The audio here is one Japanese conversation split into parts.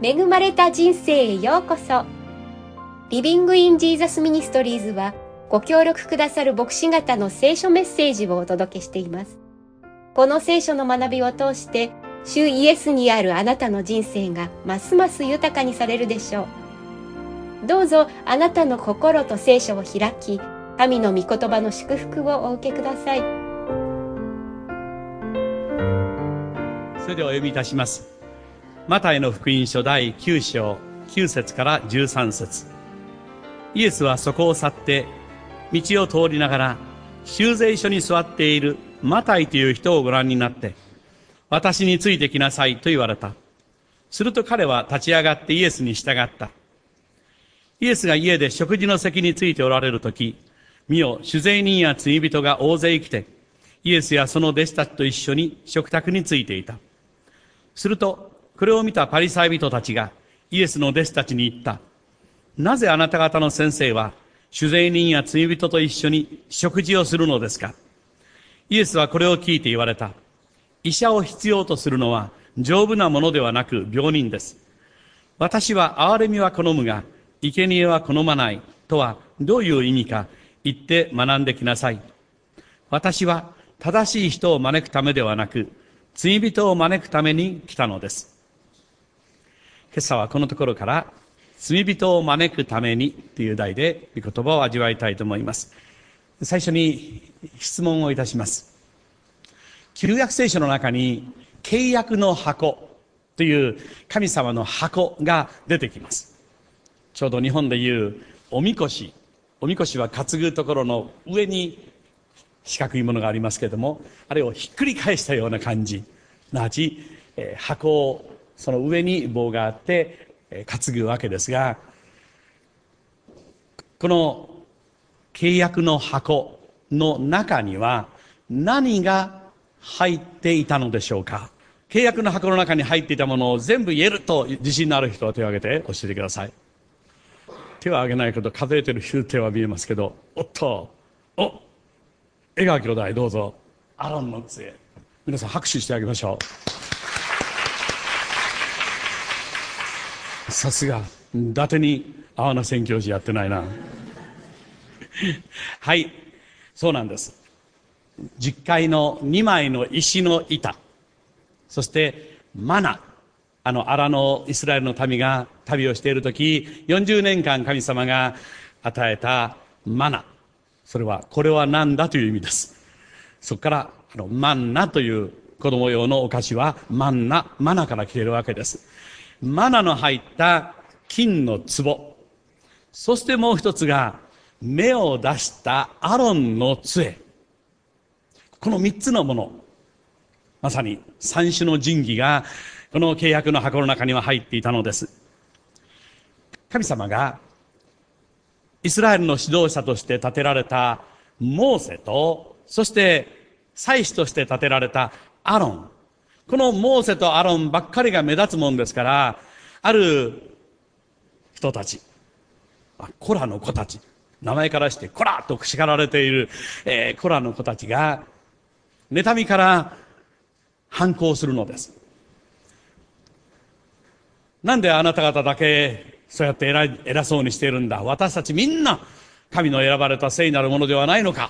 恵まれた人生へようこそ。リビングインジーザスミニストリーズはご協力くださる牧師方の聖書メッセージをお届けしています。この聖書の学びを通して主イエスにあるあなたの人生がますます豊かにされるでしょう。どうぞあなたの心と聖書を開き、神の御言葉の祝福をお受けください。 それではお読みいたします。マタイの福音書第9章9節から13節。イエスはそこを去って道を通りながら修税所に座っているマタイという人をご覧になって、私についてきなさいと言われた。すると彼は立ち上がってイエスに従った。イエスが家で食事の席についておられるとき、見よ、主税人や罪人が大勢来て、イエスやその弟子たちと一緒に食卓についていた。すると、これを見たパリサイ人たちがイエスの弟子たちに言った。なぜあなた方の先生は主税人や罪人と一緒に食事をするのですか？イエスはこれを聞いて言われた。医者を必要とするのは丈夫なものではなく病人です。私は憐れみは好むが、生贄は好まないとはどういう意味か言って学んできなさい。私は正しい人を招くためではなく、罪人を招くために来たのです。今朝はこのところから罪人を招くためにという題で御言葉を味わいたいと思います。最初に質問をいたします。旧約聖書の中に契約の箱という神様の箱が出てきます。ちょうど日本でいうおみこし。おみこしは担ぐところの上に四角いものがありますけれども、あれをひっくり返したような感じ。すなわち、箱をその上に棒があって担ぐわけですが、この契約の箱の中には何が入っていたのでしょうか。契約の箱の中に入っていたものを全部言えると自信のある人は手を挙げて教えてください。手は挙げないけど数えてる手は見えますけど、江川兄弟どうぞ。アロンの杖、皆さん拍手してあげましょう。さすが伊達に阿波宣教師やってないなはい、そうなんです。十戒の2枚の石の板、そしてマナ、荒のイスラエルの民が旅をしているとき40年間神様が与えたマナ、それはこれは何だという意味です。そこからマンナという子供用のお菓子はマナから来ているわけです。マナの入った金の壺、そしてもう一つが芽を出したアロンの杖。この三つのもの、まさに三種の神器がこの契約の箱の中には入っていたのです。神様がイスラエルの指導者として立てられたモーセと、そして祭司として立てられたアロン、このモーセとアロンばっかりが目立つもんですから、ある人たち、コラの子たち、名前からしてコラと叱られている、コラの子たちが妬みから反抗するのです。なんであなた方だけそうやって偉そうにしているんだ。私たちみんな神の選ばれた聖なるものではないのか。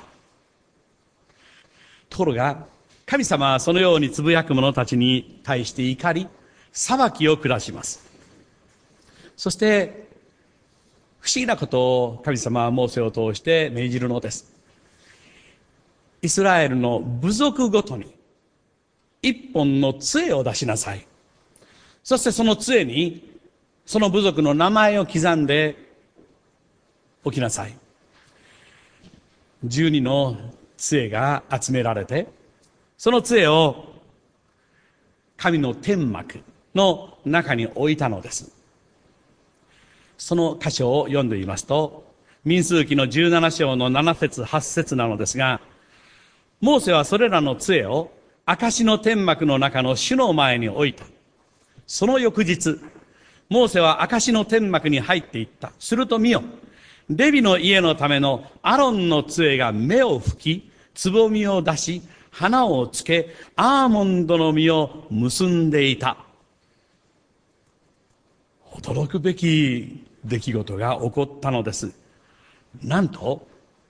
ところが神様はそのようにつぶやく者たちに対して怒り、裁きを下します。そして不思議なことを神様はモーセを通して命じるのです。イスラエルの部族ごとに一本の杖を出しなさい。そしてその杖にその部族の名前を刻んでおきなさい。12の杖が集められて、その杖を神の天幕の中に置いたのです。その箇所を読んでみますと、民数記の17章の7節8節なのですが、モーセはそれらの杖を証の天幕の中の主の前に置いた。その翌日、モーセは証の天幕に入っていった。すると見よ、レビの家のためのアロンの杖が芽を吹き、つぼみを出し、花をつけ、アーモンドの実を結んでいた。 驚くべき出来事が起こったのです。なんと、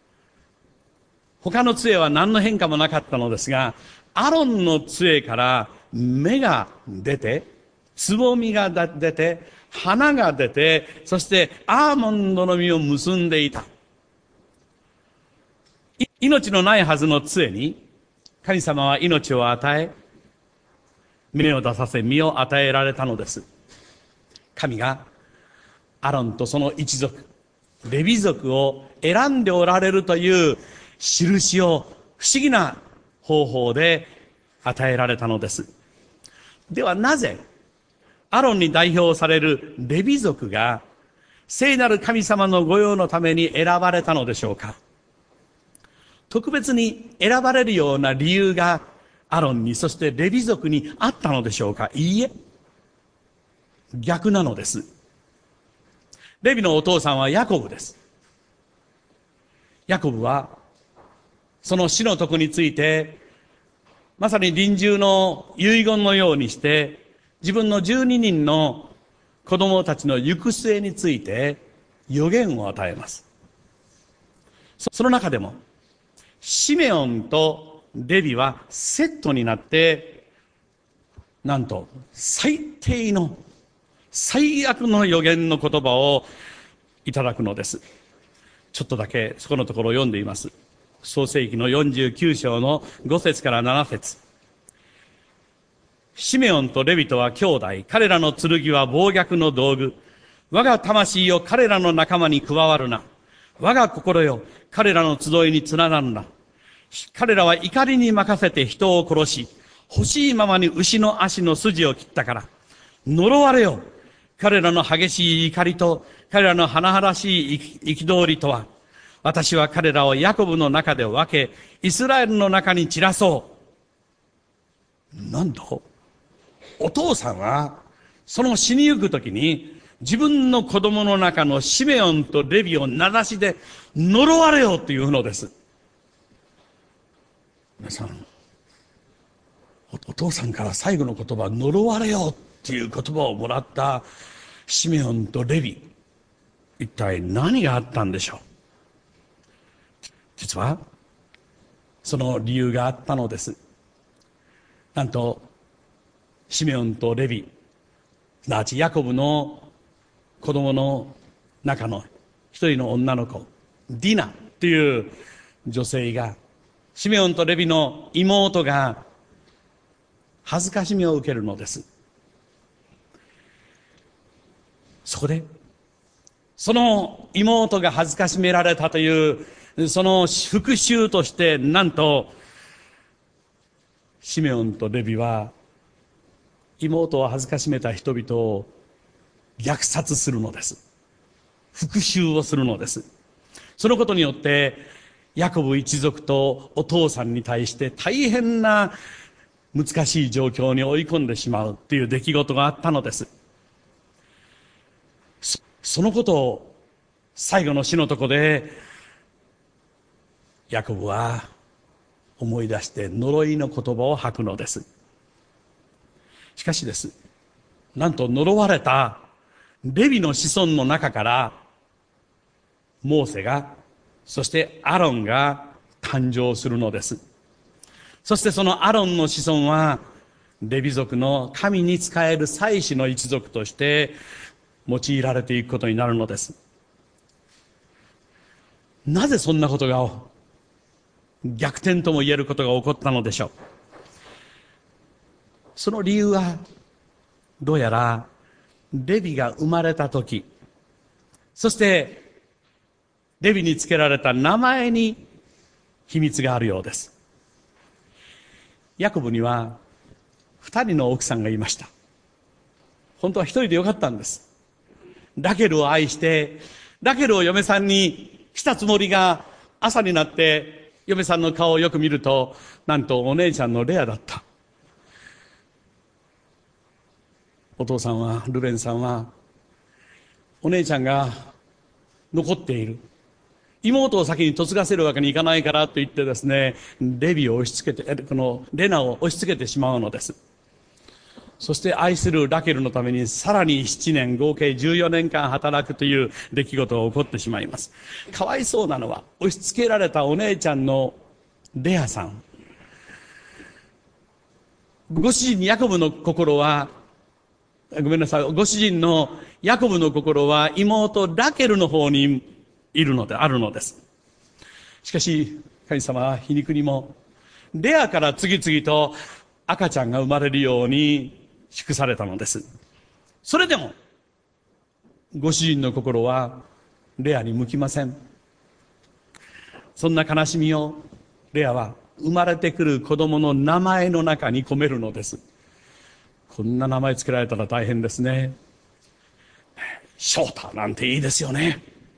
他の杖は何の変化もなかったのですが、アロンの杖から芽が出て、つぼみが出て、花が出て、そしてアーモンドの実を結んでいた。命のないはずの杖に、神様は命を与え、芽を出させ、実を与えられたのです。神がアロンとその一族、レビ族を選んでおられるという印を不思議な方法で与えられたのです。ではなぜ、アロンに代表されるレビ族が聖なる神様の御用のために選ばれたのでしょうか。特別に選ばれるような理由がアロンに、そしてレビ族にあったのでしょうか。いいえ、逆なのです。レビのお父さんはヤコブです。ヤコブはその死のとこについて、まさに臨終の遺言のようにして、自分の12人の子供たちの行く末について予言を与えます。その中でも、シメオンとレビはセットになって、なんと最低の最悪の予言の言葉をいただくのです。ちょっとだけそこのところを読んでいます。創世記の49章の5節から7節。シメオンとレビトは兄弟。彼らの剣は暴虐の道具。我が魂よ、彼らの仲間に加わるな。我が心よ、彼らの集いに連なるな。彼らは怒りに任せて人を殺し、欲しいままに牛の足の筋を切ったから。呪われよ。彼らの激しい怒りと、彼らの華々しい憤りとは、私は彼らをヤコブの中で分け、イスラエルの中に散らそう。なんと、お父さんは、その死にゆくときに、自分の子供の中のシメオンとレビを名指しで呪われよというのです。皆さん、お父さんから最後の言葉、呪われよっていう言葉をもらったシメオンとレビ、一体何があったんでしょう。実はその理由があったのです。なんとシメオンとレビ、すなわちヤコブの子供の中の一人の女の子ディナという女性が、シメオンとレビの妹が恥ずかしみを受けるのです。そこでその妹が恥ずかしめられたというその復讐として、なんとシメオンとレビは妹を恥ずかしめた人々を虐殺するのです。復讐をするのです。そのことによってヤコブ一族とお父さんに対して大変な難しい状況に追い込んでしまうという出来事があったのです。そのことを最後の死のとこでヤコブは思い出して呪いの言葉を吐くのです。しかしです、なんと呪われたレビの子孫の中からモーセが、そしてアロンが誕生するのです。そしてそのアロンの子孫はレビ族の神に仕える祭司の一族として用いられていくことになるのです。なぜそんなことが逆転とも言えることが起こったのでしょう。その理由はどうやらレビが生まれた時、そしてレビにつけられた名前に秘密があるようです。ヤコブには2人の奥さんがいました。本当は1人でよかったんです。ラケルを愛してラケルを嫁さんにしたつもりが、朝になって嫁さんの顔をよく見ると、なんとお姉ちゃんのレアだった。お父さんは、ルベンさんは、お姉ちゃんが残っている、妹を先に嫁がせるわけにいかないからと言ってですね、レビを押し付けて、このレナを押し付けてしまうのです。 そして愛するラケルのためにさらに7年、合計14年間働くという出来事が起こってしまいます。かわいそうなのは、押し付けられたお姉ちゃんのレアさん。ご主人ヤコブの心は、ごめんなさい、ご主人のヤコブの心は妹ラケルの方にあるのです。しかし、神様は皮肉にも、レアから次々と赤ちゃんが生まれるように祝されたのです。それでも、ご主人の心はレアに向きません。そんな悲しみをレアは生まれてくる子供の名前の中に込めるのです。こんな名前つけられたら大変ですね。翔太なんていいですよね。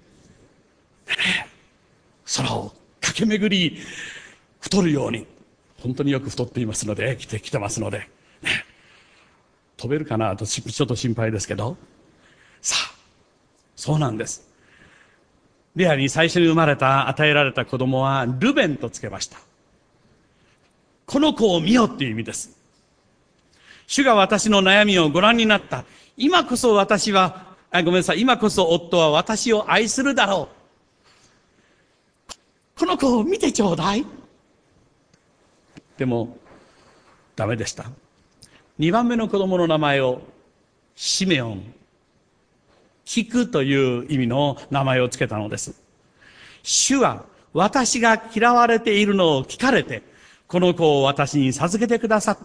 空を駆け巡り太るように、本当によく太っていますので、来てますので、飛べるかなとちょっと心配ですけど、さあ、そうなんです。レアに最初に与えられた子供はルベンとつけました。この子を見よっていう意味です。主が私の悩みをご覧になった。今こそ今こそ夫は私を愛するだろう。この子を見てちょうだい。でも、ダメでした。2番目の子供の名前をシメオン、聞くという意味の名前をつけたのです。主は私が嫌われているのを聞かれて、この子を私に授けてくださった。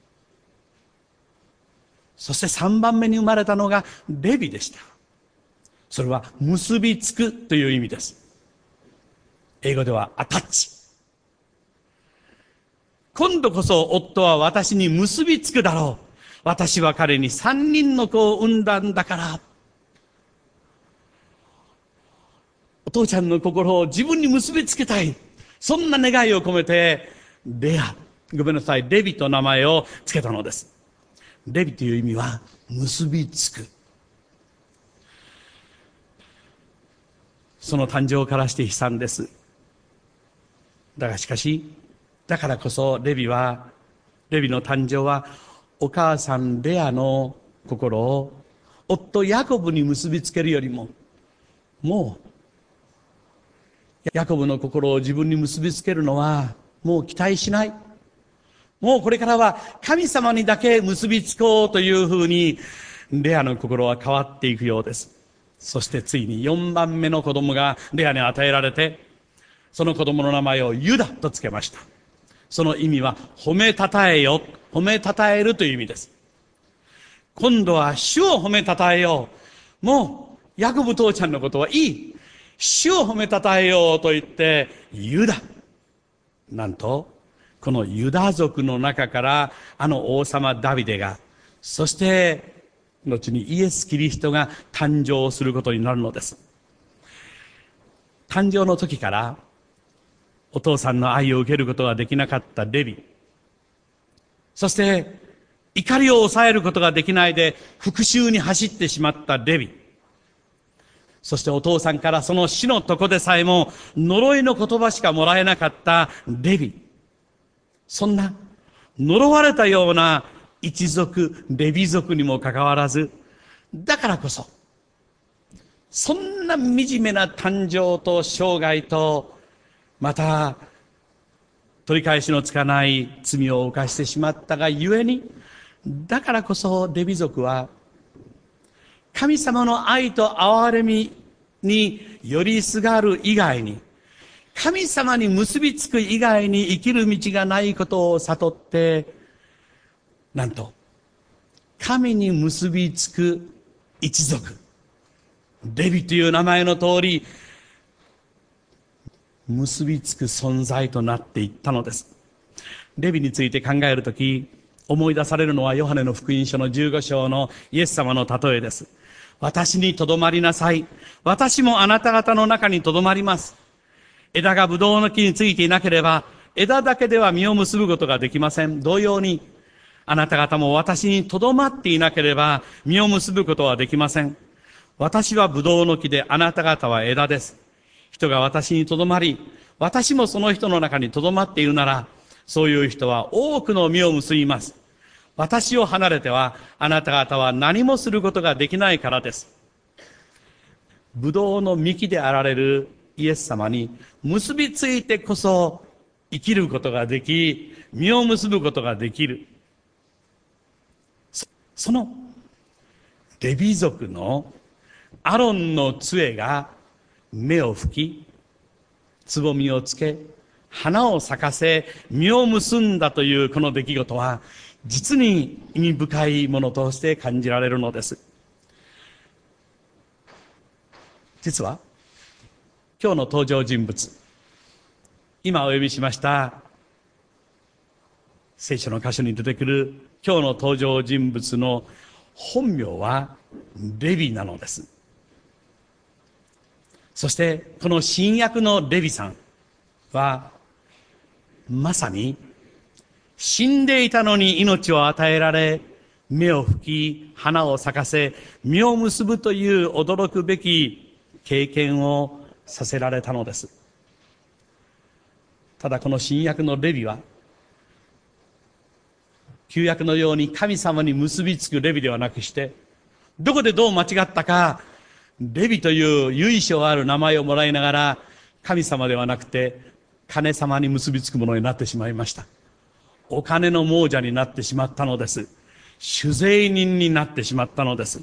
そして3番目に生まれたのがレビでした。それは結びつくという意味です。英語ではアタッチ。今度こそ夫は私に結びつくだろう。私は彼に3人の子を産んだんだから。お父ちゃんの心を自分に結びつけたい。そんな願いを込めて、レビと名前をつけたのです。レビという意味は結びつく。その誕生からして悲惨です。だからこそレビの誕生はお母さんレアの心を夫ヤコブに結びつけるよりも、もうヤコブの心を自分に結びつけるのはもう期待しない。もうこれからは神様にだけ結びつこうというふうにレアの心は変わっていくようです。そしてついに4番目の子供がレアに与えられて、その子供の名前をユダとつけました。その意味は褒めたたえよ、褒めたたえるという意味です。今度は主を褒めたたえよう。もうヤコブ父ちゃんのことはいい。主を褒めたたえようと言ってユダ。なんとこのユダ族の中から王様ダビデが、そして後にイエス・キリストが誕生することになるのです。誕生の時からお父さんの愛を受けることができなかったレビ、そして怒りを抑えることができないで復讐に走ってしまったレビ、そしてお父さんからその死のとこでさえも呪いの言葉しかもらえなかったレビ、そんな呪われたような一族、レビ族にもかかわらず、だからこそそんな惨めな誕生と生涯と、また取り返しのつかない罪を犯してしまったがゆえに、だからこそレビ族は神様の愛と憐れみに寄りすがる以外に、神様に結びつく以外に生きる道がないことを悟って、なんと神に結びつく一族、レビという名前の通り結びつく存在となっていったのです。レビについて考えるとき、思い出されるのはヨハネの福音書の15章のイエス様の例えです。私にとどまりなさい。私もあなた方の中にとどまります。枝がブドウの木についていなければ、枝だけでは実を結ぶことができません。同様に、あなた方も私にとどまっていなければ、実を結ぶことはできません。私はブドウの木で、あなた方は枝です。人が私にとどまり、私もその人の中にとどまっているなら、そういう人は多くの実を結びます。 私を離れてはあなた方は何もすることができないからです。ブドウの幹であられるイエス様に結びついてこそ生きることができ、実を結ぶことができる。そのレビ族のアロンの杖が芽を吹き、つぼみをつけ、花を咲かせ、実を結んだというこの出来事は、実に意味深いものとして感じられるのです。実は、今日の登場人物、今お呼びしました聖書の箇所に出てくる今日の登場人物の本名はレビなのです。そしてこの新約のレビさんはまさに死んでいたのに命を与えられ、芽を吹き花を咲かせ実を結ぶという驚くべき経験をさせられたのです。ただこの新約のレビは旧約のように神様に結びつくレビではなくして、どこでどう間違ったか、レビという由緒ある名前をもらいながら、神様ではなくて、金様に結びつくものになってしまいました。お金の亡者になってしまったのです。酒税人になってしまったのです。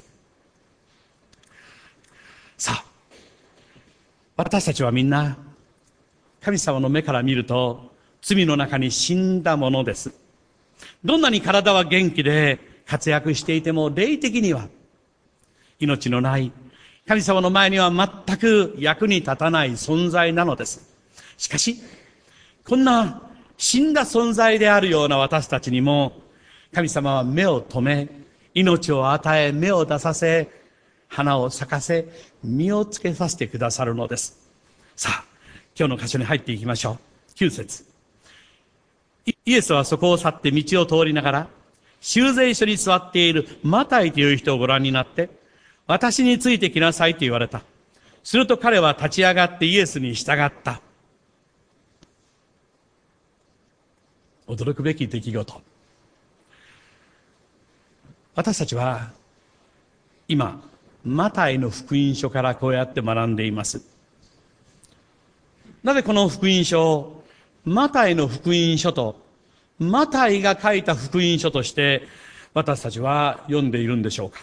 さあ、私たちはみんな、神様の目から見ると、罪の中に死んだものです。どんなに体は元気で活躍していても、霊的には命のない、神様の前には全く役に立たない存在なのです。しかし、こんな死んだ存在であるような私たちにも、神様は目を留め、命を与え、芽を出させ、花を咲かせ、実をつけさせてくださるのです。さあ、今日の箇所に入っていきましょう。9節。イエスはそこを去って道を通りながら、修税所に座っているマタイという人をご覧になって、私についてきなさいと言われた。すると彼は立ち上がってイエスに従った。驚くべき出来事。私たちは今マタイの福音書からこうやって学んでいます。なぜこの福音書をマタイの福音書とマタイが書いた福音書として私たちは読んでいるんでしょうか。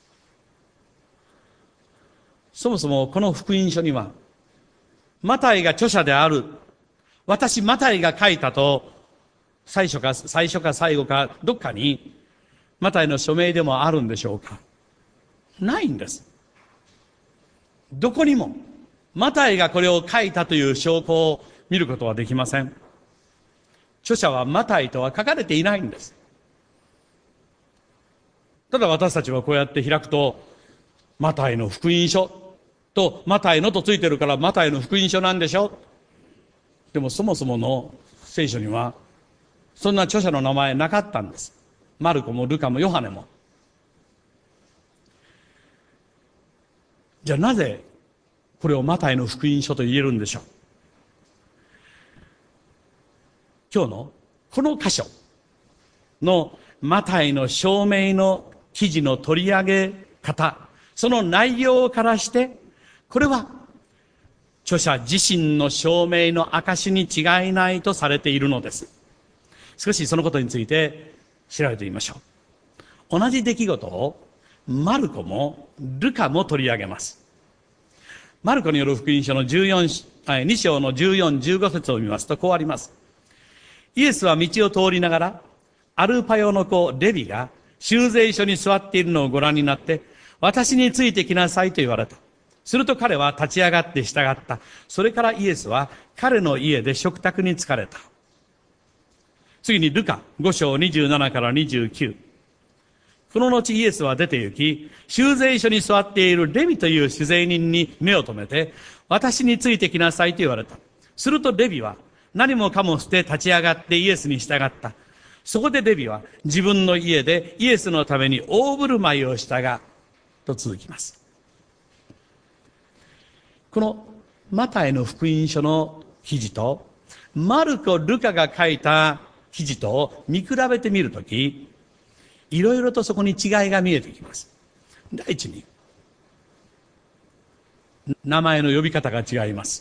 そもそもこの福音書にはマタイが著者である、私マタイが書いたと最初か最後かどっかにマタイの署名でもあるんでしょうか。ないんです。どこにもマタイがこれを書いたという証拠を見ることはできません。著者はマタイとは書かれていないんです。ただ私たちはこうやって開くと、マタイの福音書とマタイのとついてるからマタイの福音書なんでしょ。でもそもそもの聖書にはそんな著者の名前なかったんです。マルコもルカもヨハネも。じゃあなぜこれをマタイの福音書と言えるんでしょう。今日のこの箇所のマタイの証明の記事の取り上げ方、その内容からして、これは著者自身の証明の証に違いないとされているのです。少しそのことについて調べてみましょう。同じ出来事をマルコもルカも取り上げます。マルコによる福音書の2章の14、15節を見ますとこうあります。イエスは道を通りながら、アルパヨの子レビが修税所に座っているのをご覧になって、私についてきなさいと言われた。すると彼は立ち上がって従った。それからイエスは彼の家で食卓に疲れた。次にルカ5章27から29。この後イエスは出て行き、修税所に座っているレビという酒税人に目を留めて、私についてきなさいと言われた。するとレビは何もかも捨て立ち上がってイエスに従った。そこでレビは自分の家でイエスのために大振る舞いをしたが、と続きます。このマタイの福音書の記事とマルコ・ルカが書いた記事と見比べてみるとき、 いろいろとそこに違いが見えてきます。第一に、名前の呼び方が違います。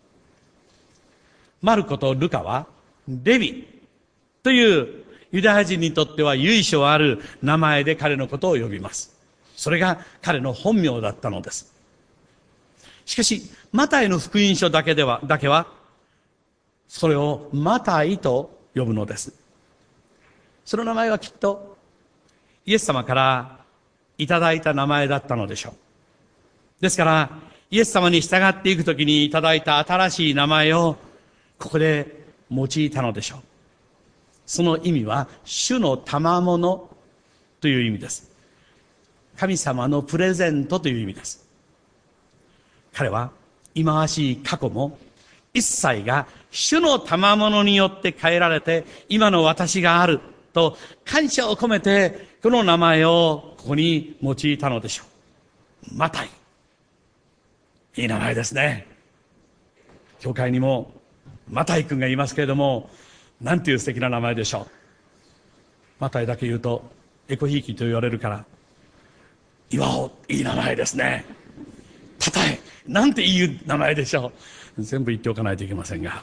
マルコとルカは、レビというユダヤ人にとっては由緒ある名前で彼のことを呼びます。それが彼の本名だったのです。しかし、マタイの福音書だけは、それをマタイと呼ぶのです。その名前はきっと、イエス様からいただいた名前だったのでしょう。ですから、イエス様に従っていくときにいただいた新しい名前を、ここで用いたのでしょう。その意味は、主の賜物という意味です。神様のプレゼントという意味です。彼は、忌まわしい過去も、一切が主の賜物によって変えられて、今の私があると感謝を込めて、この名前をここに用いたのでしょう。マタイ。いい名前ですね。教会にもマタイ君がいますけれども、なんていう素敵な名前でしょう。マタイだけ言うとエコひいきと言われるから、岩尾、いい名前ですね。パタイ、なんていい名前でしょう。全部言っておかないといけませんが、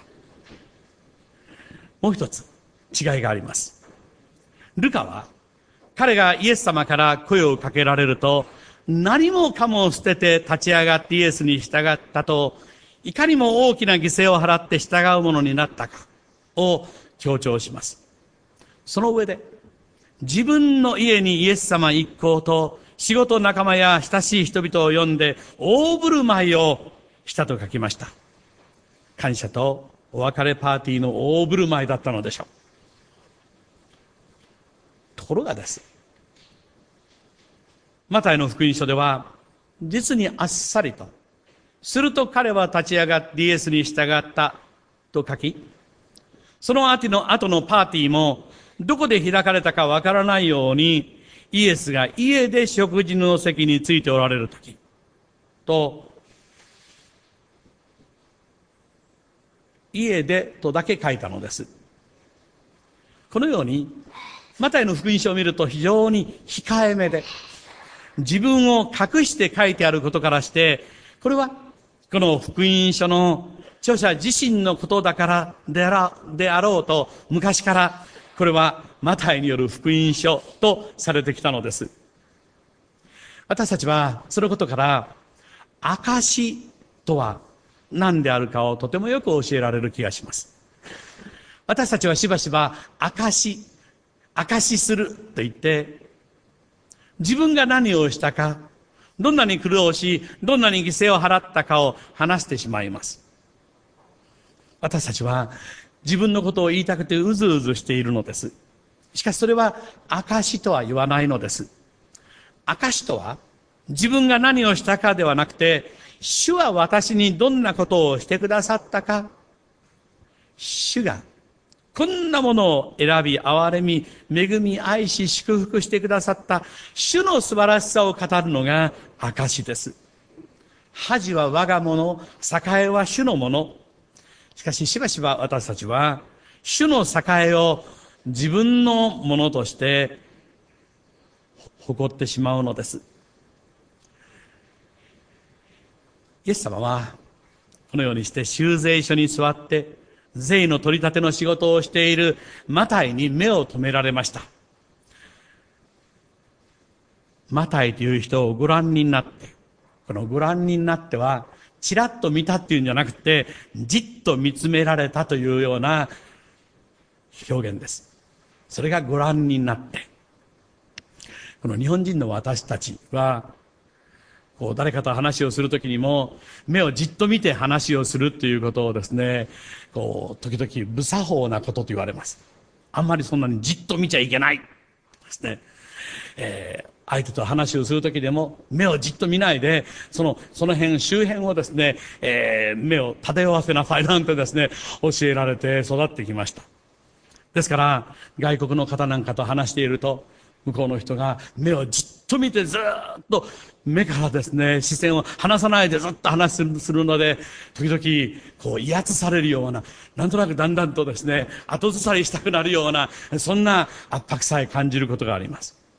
もう一つ違いがあります。ルカは彼がイエス様から声をかけられると、何もかも捨てて立ち上がってイエスに従ったと、いかにも大きな犠牲を払って従うものになったかを強調します。その上で、自分の家にイエス様一行と仕事仲間や親しい人々を呼んで大振る舞いをしたと書きました。感謝とお別れパーティーの大振る舞いだったのでしょう。ところがです。マタイの福音書では、実にあっさりと、すると彼は立ち上がってイエスに従ったと書き、その後のパーティーも、どこで開かれたかわからないように、イエスが家で食事の席についておられるとき、と、家でとだけ書いたのです。このように、マタイの福音書を見ると非常に控えめで、自分を隠して書いてあることからして、これは、この福音書の著者自身のことだからであろうと、昔から、これはマタイによる福音書とされてきたのです。私たちは、そのことから、証とは何であるかをとてもよく教えられる気がします。私たちはしばしば、証しすると言って、自分が何をしたか、どんなに苦労し、どんなに犠牲を払ったかを話してしまいます。私たちは自分のことを言いたくてうずうずしているのです。しかしそれは証とは言わないのです。証とは自分が何をしたかではなくて、主は私にどんなことをしてくださったか、主がこんなものを選び、憐れみ、恵み、愛し、祝福してくださった主の素晴らしさを語るのが証です。恥は我がもの、栄は主のもの。しかししばしば私たちは主の栄を自分のものとして誇ってしまうのです。イエス様はこのようにして修税所に座って税の取り立ての仕事をしているマタイに目を留められました。マタイという人をご覧になって、このご覧になっては、ちらっと見たっていうんじゃなくて、じっと見つめられたというような表現です。それがご覧になって。この日本人の私たちは、誰かと話をするときにも、目をじっと見て話をするということをですね、時々無作法なことと言われます。あんまりそんなにじっと見ちゃいけないですね。相手と話をするときでも、目をじっと見ないで、その辺、周辺をですね、目を漂わせなさいなんてですね、教えられて育ってきました。ですから、外国の方なんかと話していると、向こうの人が目をじっと見てずーっと目からですね、視線を離さないでずっと話するので、時々威圧されるような、なんとなくだんだんとですね、後ずさりしたくなるような、そんな圧迫さえ感じることがあります。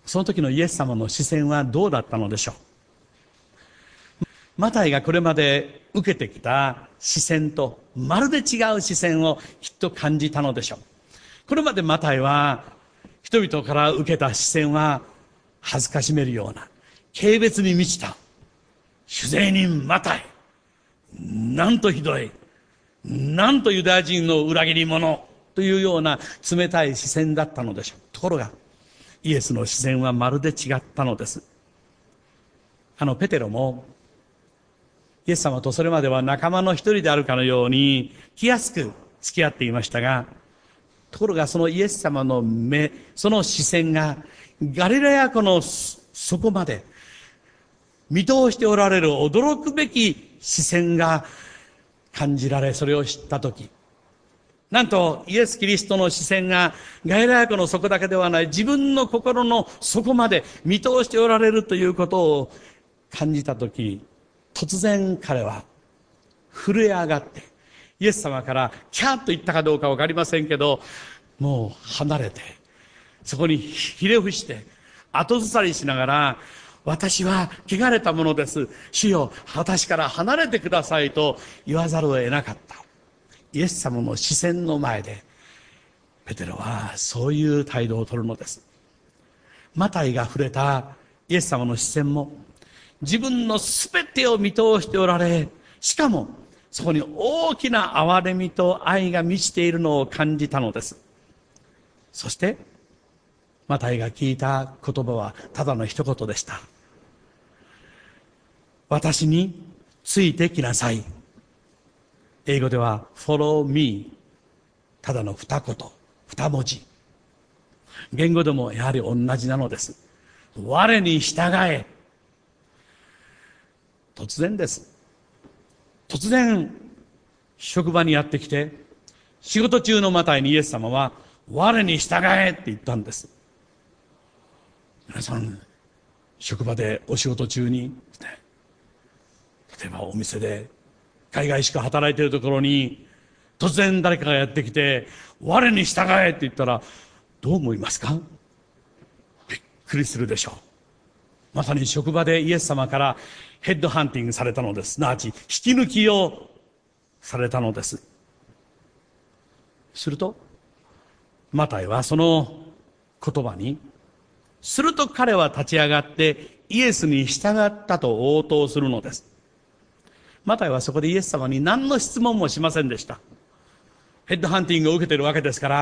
その時のイエス様の視線はどうだったのでしょう。マタイがこれまで受けてきた視線とまるで違う視線をきっと感じたのでしょう。これまでマタイは人々から受けた視線は恥ずかしめるような軽蔑に満ちた酒税人マタイ、なんとひどい、なんとユダヤ人の裏切り者というような冷たい視線だったのでしょう。ところがイエスの視線はまるで違ったのです。ペテロもイエス様とそれまでは仲間の一人であるかのように気安く付き合っていましたが、ところがそのイエス様の目、その視線がガリラヤ湖の底まで見通しておられる驚くべき視線が感じられ、それを知ったとき、なんとイエス・キリストの視線がガリラヤ湖の底だけではない自分の心の底まで見通しておられるということを感じたとき、突然彼は震え上がってイエス様からキャーッと言ったかどうかわかりませんけど、もう離れてそこにひれ伏して後ずさりしながら、私は汚れたものです、主よ私から離れてくださいと言わざるを得なかった。イエス様の視線の前でペテロはそういう態度を取るのです。マタイが触れたイエス様の視線も自分のすべてを見通しておられ、しかもそこに大きな憐れみと愛が満ちているのを感じたのです。そしてマタイが聞いた言葉はただの一言でした。私についてきなさい。英語では follow me、 ただの二言二文字。言語でもやはり同じなのです。我に従え。突然です。突然職場にやってきて、仕事中のマタイにイエス様は我に従えって言ったんです。皆さん職場でお仕事中に、例えばお店で海外しか働いているところに突然誰かがやってきて我に従えって言ったらどう思いますか？びっくりするでしょう。まさに職場でイエス様からヘッドハンティングされたのです。すなわち引き抜きをされたのです。するとマタイはその言葉に、すると彼は立ち上がってイエスに従ったと応答するのです。マタイはそこでイエス様に何の質問もしませんでした。ヘッドハンティングを受けているわけですから、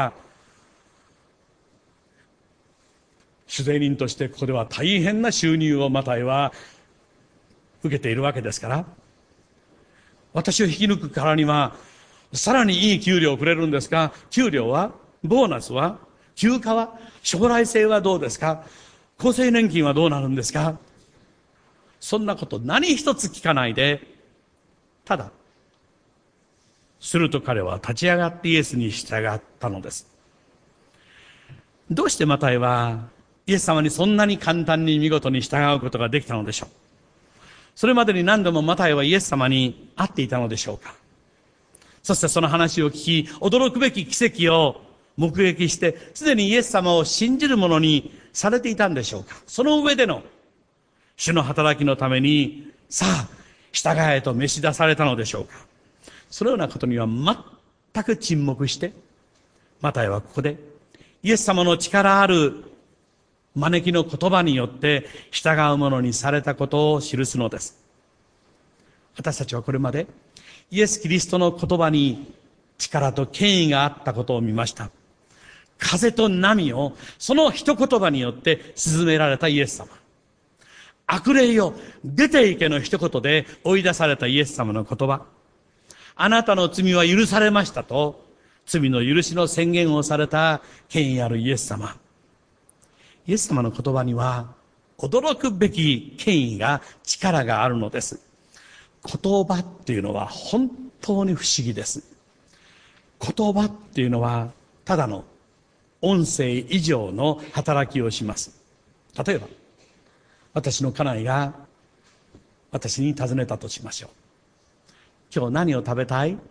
酒税人としてここでは大変な収入をマタイは受けているわけですから、私を引き抜くからにはさらにいい給料をくれるんですか？給料は、ボーナスは、休暇は、将来性はどうですか？厚生年金はどうなるんですか？そんなこと何一つ聞かないで、ただすると彼は立ち上がってイエスに従ったのです。どうしてマタイはイエス様にそんなに簡単に見事に従うことができたのでしょう。それまでに何度もマタイはイエス様に会っていたのでしょうか。そしてその話を聞き、驚くべき奇跡を目撃して、すでにイエス様を信じるものにされていたんでしょうか。その上での主の働きのために、さあ従えと召し出されたのでしょうか。そのようなことには全く沈黙して、マタイはここでイエス様の力ある招きの言葉によって従うものにされたことを記すのです。私たちはこれまでイエス・キリストの言葉に力と権威があったことを見ました。風と波をその一言葉によって沈められたイエス様。悪霊よ出て行けの一言で追い出されたイエス様の言葉。あなたの罪は許されましたと罪の許しの宣言をされた権威あるイエス様。イエス様の言葉には驚くべき権威が、力があるのです。言葉っていうのは本当に不思議です。言葉っていうのはただの音声以上の働きをします。例えば私の家内が私に尋ねたとしましょう。今日何を食べたい？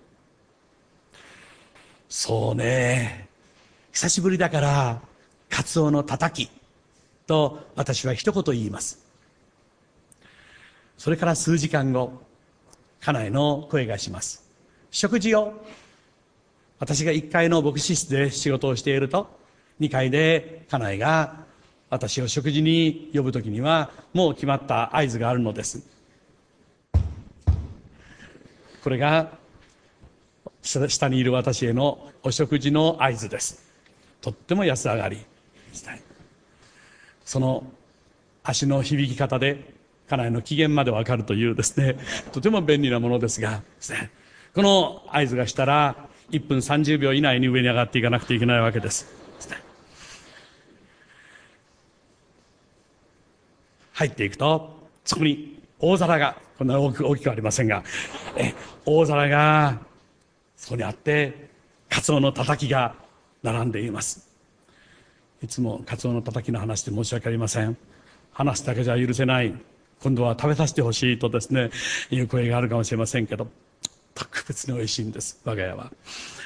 そうね、久しぶりだからカツオのたたき、 と私は一言言います。それから数時間後、家内の声がします。食事を。私が1階の牧師室で仕事をしていると、2階で家内が私を食事に呼ぶときにはもう決まった合図があるのです。これが下にいる私へのお食事の合図です。とっても安上がりですね。その足の響き方で家内の機嫌までわかるというですね、とても便利なものですがですね、この合図がしたら1分30秒以内に上に上がっていかなくてはいけないわけです。入っていくと、そこに大皿が、こんな大きくはありませんが、大皿がそこにあって、カツオのたたきが並んでいます。いつもカツオのたたきの話で申し訳ありません。話すだけじゃ許せない。今度は食べさせてほしいとですね、いう声があるかもしれませんけど、特別に美味しいんです、我が家は。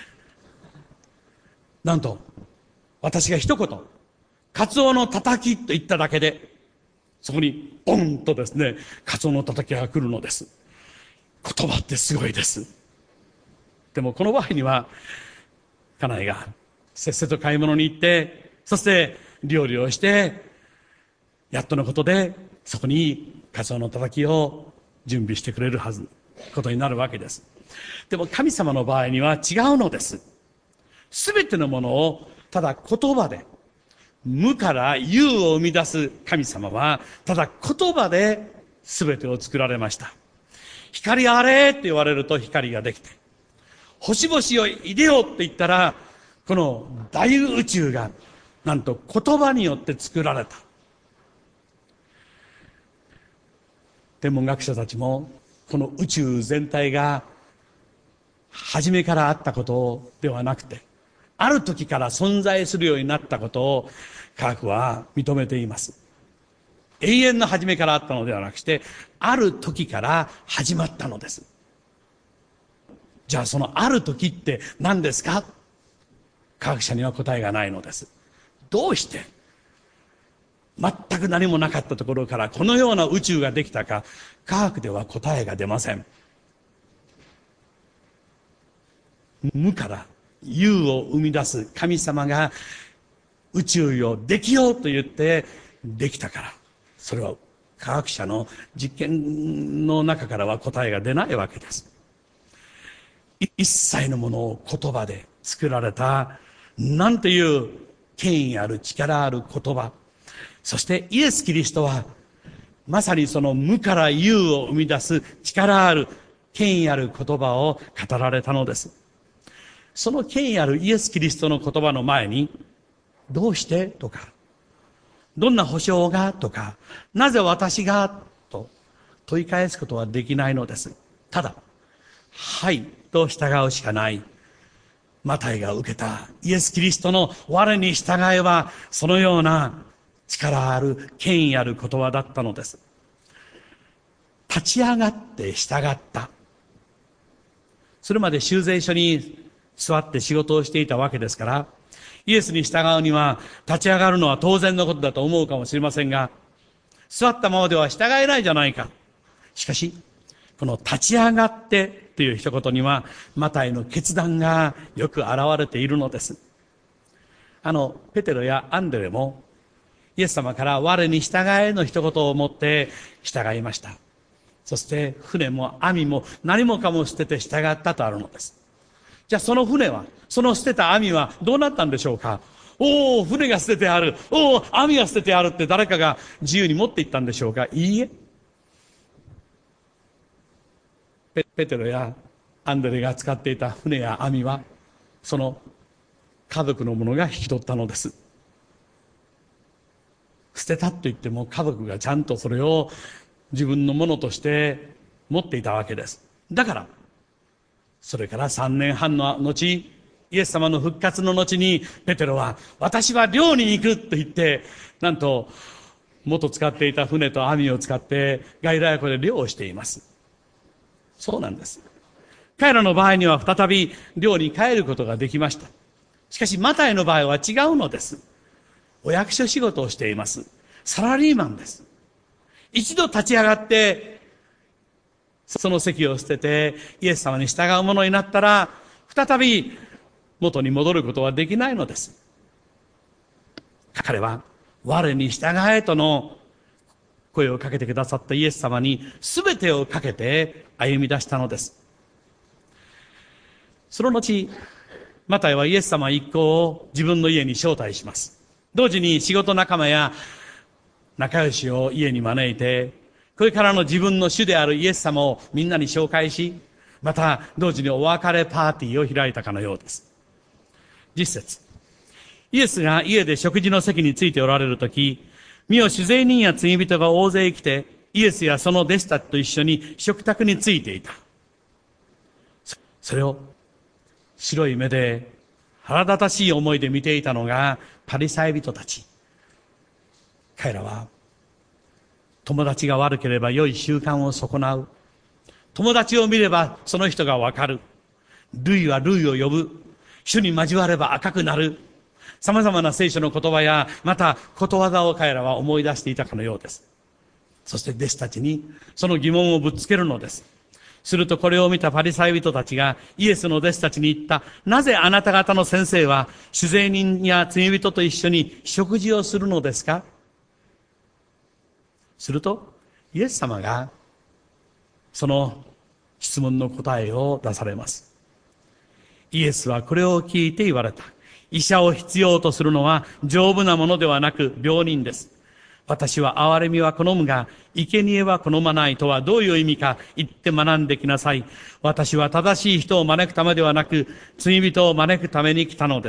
なんと、私が一言、カツオのたたきと言っただけで、そこにボンとですね、カツオのたたきが来るのです。言葉ってすごいです。でもこの場合には、家内がせっせと買い物に行って、そして料理をして、やっとのことで、そこにカツオのたたきを準備してくれるはず、ことになるわけです。でも神様の場合には違うのです。すべてのものをただ言葉で、無から有を生み出す神様は、ただ言葉で全てを作られました。光あれって言われると光ができて、星々をいでよって言ったら、この大宇宙が、なんと言葉によって作られた。天文学者たちも、この宇宙全体が、初めからあったことではなくて、ある時から存在するようになったことを科学は認めています。永遠の初めからあったのではなくして、ある時から始まったのです。じゃあそのある時って何ですか？科学者には答えがないのです。どうして全く何もなかったところからこのような宇宙ができたか、科学では答えが出ません。無から有を生み出す神様が宇宙よできようと言ってできたから、それは科学者の実験の中からは答えが出ないわけです。一切のものを言葉で作られた、なんていう権威ある力ある言葉。そしてイエス・キリストはまさにその無から有を生み出す力ある権威ある言葉を語られたのです。その権威あるイエス・キリストの言葉の前に、どうしてとか、どんな保証がとか、なぜ私がと問い返すことはできないのです。ただ、はいと従うしかない。マタイが受けたイエス・キリストの我に従えば、そのような力ある権威ある言葉だったのです。立ち上がって従った。それまで修税所に座って仕事をしていたわけですから、イエスに従うには立ち上がるのは当然のことだと思うかもしれませんが、座ったままでは従えないじゃないか。しかし、この立ち上がってという一言には、マタイの決断がよく現れているのです。ペテロやアンデレも、イエス様から我に従えの一言を持って従いました。そして船も網も何もかも捨てて従ったとあるのです。じゃあその船は、その捨てた網はどうなったんでしょうか？おお、船が捨ててある。おお、網が捨ててあるって誰かが自由に持っていったんでしょうか？いいえ。ペテロやアンデレが使っていた船や網は、その家族の者が引き取ったのです。捨てたと言っても家族がちゃんとそれを自分のものとして持っていたわけです。だから、それから3年半の後、イエス様の復活の後に、ペテロは、私は漁に行くと言って、なんと、元使っていた船と網を使って、ガリラヤ湖で漁をしています。そうなんです。彼らの場合には再び漁に帰ることができました。しかし、マタイの場合は違うのです。お役所仕事をしています。 サラリーマンです。一度立ち上がって、その席を捨てて、イエス様に従うものになったら、再び元に戻ることはできないのです。彼は、我に従えとの声をかけてくださったイエス様に全てをかけて歩み出したのです。その後、マタイはイエス様一行を自分の家に招待します。同時に仕事仲間や仲良しを家に招いて、これからの自分の主であるイエス様をみんなに紹介し、また同時にお別れパーティーを開いたかのようです。10節。イエスが家で食事の席についておられるとき、見よ酒税人や罪人が大勢来て、イエスやその弟子たちと一緒に食卓についていた。それを白い目で腹立たしい思いで見ていたのがパリサイ人たち。彼らは友達が悪ければ良い習慣を損なう。友達を見ればその人がわかる。類は類を呼ぶ。主に交われば赤くなる。様々な聖書の言葉や、またことわざを彼らは思い出していたかのようです。そして弟子たちにその疑問をぶつけるのです。するとこれを見たパリサイ人たちがイエスの弟子たちに言った。なぜあなた方の先生は酒税人や罪人と一緒に食事をするのですか？するとイエス様がその質問の答えを出されます。イエスはこれを聞いて言われた。医者を必要とするのは丈夫なものではなく病人です。私は憐れみは好むが、生贄は好まないとはどういう意味か言って学んできなさい。私は正しい人を招くためではなく、罪人を招くために来たのです。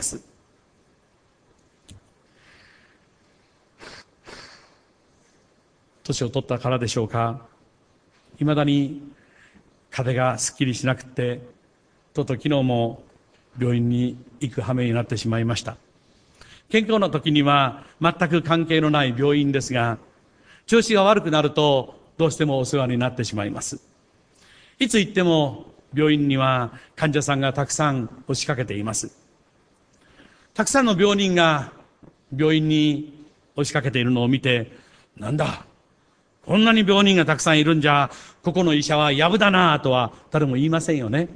年を取ったからでしょうか。未だに風がすっきりしなくて、とうとう昨日も病院に行く羽目になってしまいました。健康な時には全く関係のない病院ですが、調子が悪くなるとどうしてもお世話になってしまいます。いつ行っても病院には患者さんがたくさん押しかけています。たくさんの病人が病院に押しかけているのを見て、なんだ、こんなに病人がたくさんいるんじゃ、ここの医者はやぶだなとは誰も言いませんよね。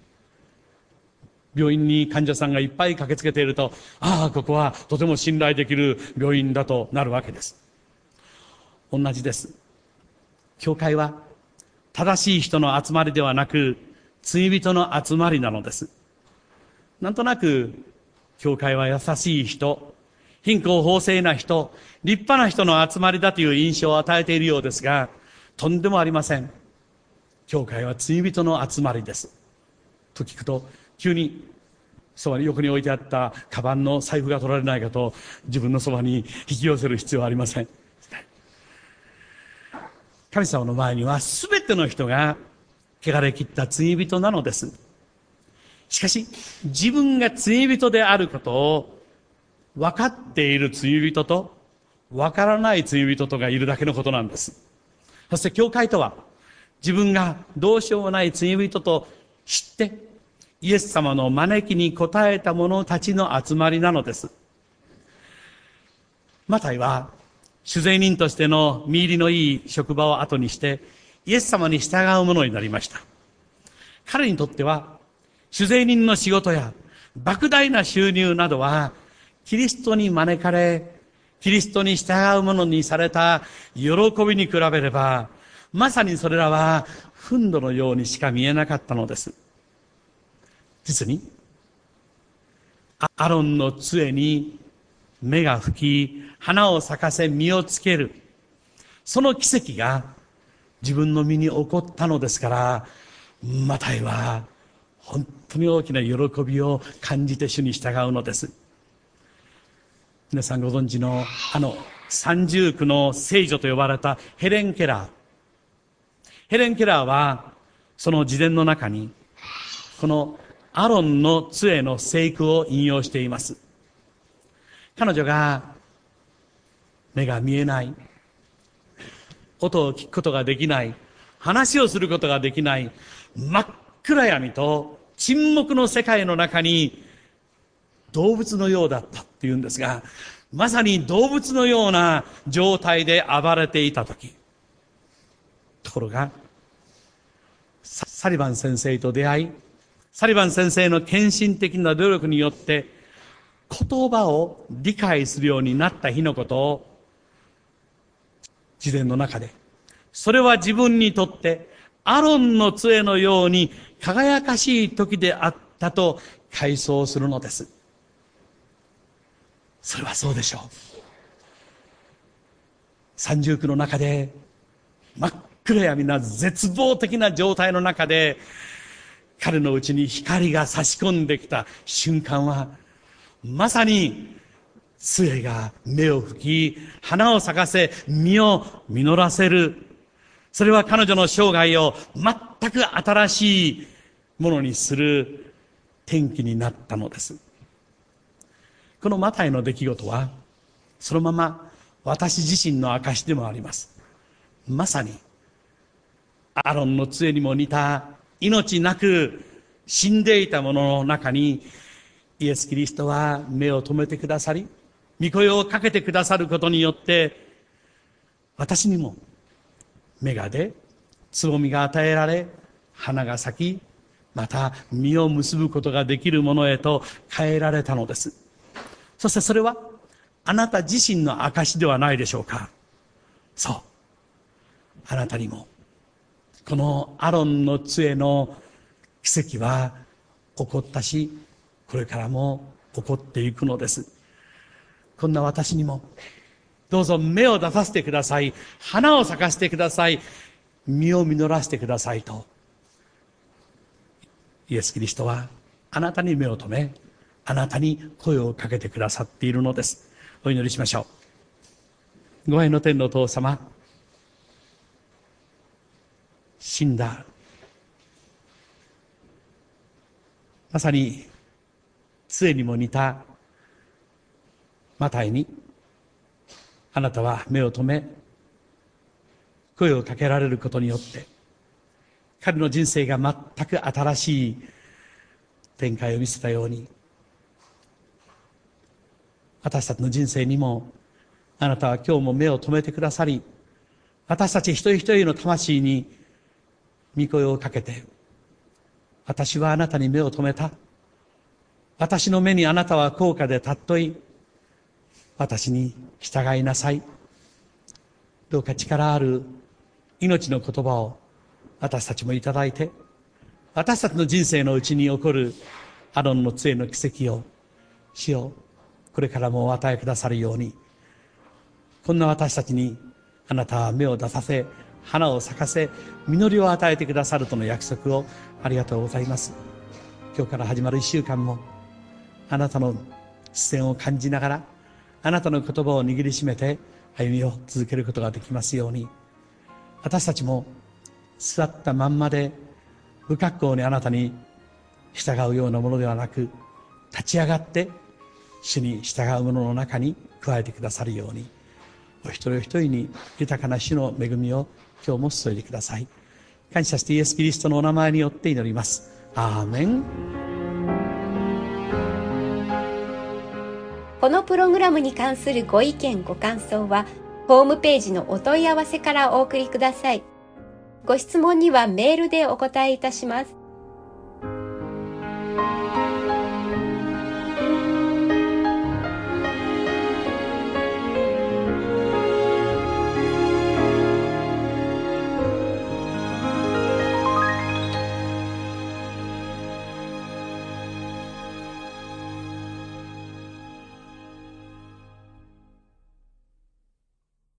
病院に患者さんがいっぱい駆けつけていると、ああ、ここはとても信頼できる病院だとなるわけです。同じです。教会は正しい人の集まりではなく、罪人の集まりなのです。なんとなく、教会は優しい人、貧困法制な人、立派な人の集まりだという印象を与えているようですが、とんでもありません。教会は罪人の集まりです。と聞くと、急にそばに横に置いてあったカバンの財布が取られないかと自分のそばに引き寄せる必要はありません。神様の前には全ての人が汚れ切った罪人なのです。しかし自分が罪人であることを分かっている罪人と分からない罪人とがいるだけのことなんです。そして教会とは自分がどうしようもない罪人と知ってイエス様の招きに応えた者たちの集まりなのです。マタイは酒税人としての見入りのいい職場を後にしてイエス様に従う者になりました。彼にとっては酒税人の仕事や莫大な収入などはキリストに招かれキリストに従う者にされた喜びに比べればまさにそれらは憤怒のようにしか見えなかったのです。実にアロンの杖に芽が吹き花を咲かせ実をつけるその奇跡が自分の身に起こったのですから、マタイは本当に大きな喜びを感じて主に従うのです。皆さんご存知の三重苦の聖女と呼ばれたヘレン・ケラーはその自伝の中にこのアロンの杖の聖句を引用しています。彼女が目が見えない、音を聞くことができない、話をすることができない真っ暗闇と沈黙の世界の中に動物のようだった。 っていうんですが、まさに動物のような状態で暴れていたとき、ところが、サリバン先生と出会い、サリバン先生の献身的な努力によって、言葉を理解するようになった日のことを、自伝の中で、それは自分にとって、アロンの杖のように輝かしい時であったと回想するのです。それはそうでしょう。三重苦の中で、真っ暗闇な絶望的な状態の中で、彼のうちに光が差し込んできた瞬間は、まさに、杖が芽を吹き、花を咲かせ、実を実らせる。それは彼女の生涯を全く新しいものにする転機になったのです。このマタイの出来事は、そのまま私自身の証でもあります。まさに、アロンの杖にも似た命なく死んでいたものの中に、イエス・キリストは目を留めてくださり、御声をかけてくださることによって、私にも芽が出、つぼみが与えられ、花が咲き、また実を結ぶことができるものへと変えられたのです。そしてそれは、あなた自身の証ではないでしょうか。そう。あなたにも、このアロンの杖の奇跡は起こったし、これからも起こっていくのです。こんな私にも、どうぞ芽を出させてください。花を咲かせてください。実を実らせてくださいと。イエス・キリストはあなたに目を留め、あなたに声をかけてくださっているのです。お祈りしましょう。ご愛の天のお父様、死んだ。まさに、杖にも似たマタイに、あなたは目を留め、声をかけられることによって、彼の人生が全く新しい展開を見せたように、私たちの人生にも、あなたは今日も目を留めてくださり、私たち一人一人の魂に御声をかけて、私はあなたに目を留めた。私の目にあなたは高価で尊い。私に従いなさい。どうか力ある命の言葉を私たちもいただいて、私たちの人生のうちに起こるアロンの杖の奇跡を、主よ、これからもお与えくださるように、こんな私たちにあなたは目を出させ、花を咲かせ、実りを与えてくださるとの約束をありがとうございます。今日から始まる一週間も、あなたの視線を感じながら、あなたの言葉を握りしめて歩みを続けることができますように、私たちも座ったまんまで不格好にあなたに従うようなものではなく、立ち上がって主に従うものの中に加えてくださるように、お一人お一人に豊かな主の恵みを今日も注いでください。感謝してイエス・キリストのお名前によって祈ります。アーメン。 このプログラムに関するご意見ご感想はホームページのお問い合わせからお送りください。ご質問にはメールでお答えいたします。